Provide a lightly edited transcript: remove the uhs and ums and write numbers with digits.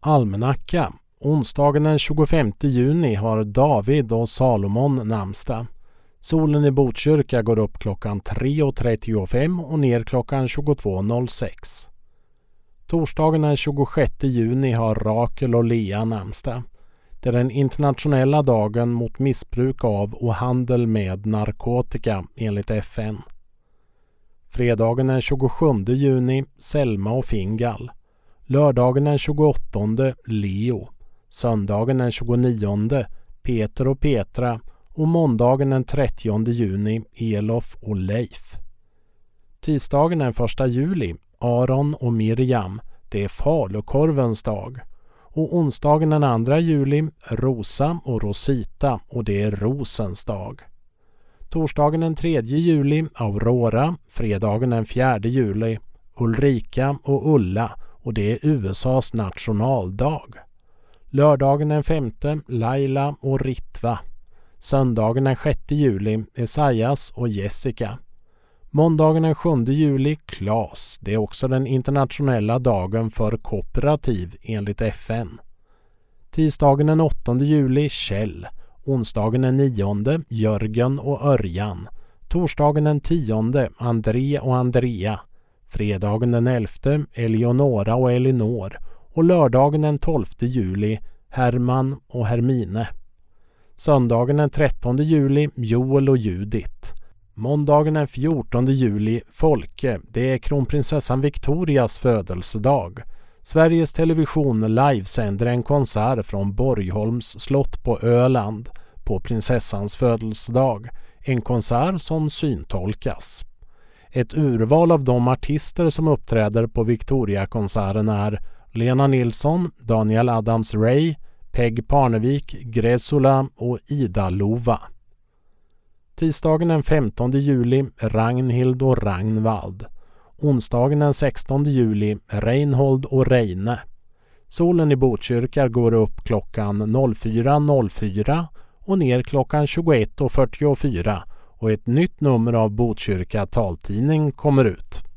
Almanacka. Onsdagen den 25 juni har David och Salomon namnsdag. Solen i Botkyrka går upp klockan 3.35 och ner klockan 22.06. Torsdagen den 26 juni har Rakel och Lea namnsdag. Det är den internationella dagen mot missbruk av och handel med narkotika enligt FN. Fredagen den 27 juni Selma och Fingal. Lördagen den 28 Leo. Söndagen den 29 Peter och Petra och måndagen den 30 juni Elof och Leif. Tisdagen den 1 juli Aron och Miriam, det är falukorvens dag. Och onsdagen den 2 juli Rosa och Rosita och det är rosens dag. Torsdagen den 3 juli Aurora, fredagen den 4 juli Ulrika och Ulla och det är USAs nationaldag. Lördagen den 5 Laila och Ritva. Söndagen den 6 juli Esaias och Jessica. Måndagen den 7 juli Klas, det är också den internationella dagen för kooperativ enligt FN. Tisdagen den 8 juli Kjell. Onsdagen den 9 Jörgen och Örjan. Torsdagen den 10 André och Andrea. Fredagen den 11 Eleonora och Elinor. Och lördagen den 12 juli Herman och Hermine. Söndagen den 13 juli Joel och Judith. Måndagen den 14 juli Folke, det är kronprinsessan Victorias födelsedag. Sveriges Television livesänder en konsert från Borgholms slott på Öland på prinsessans födelsedag. En konsert som syntolkas. Ett urval av de artister som uppträder på Victoria-konserten är Lena Nilsson, Daniel Adams-Ray, Peg Parnevik, Gresula och Ida Lova. Tisdagen den 15 juli Ragnhild och Ragnvald. Onsdagen den 16 juli Reinhold och Reine. Solen i Botkyrka går upp klockan 04.04 och ner klockan 21.44 och ett nytt nummer av Botkyrka taltidning kommer ut.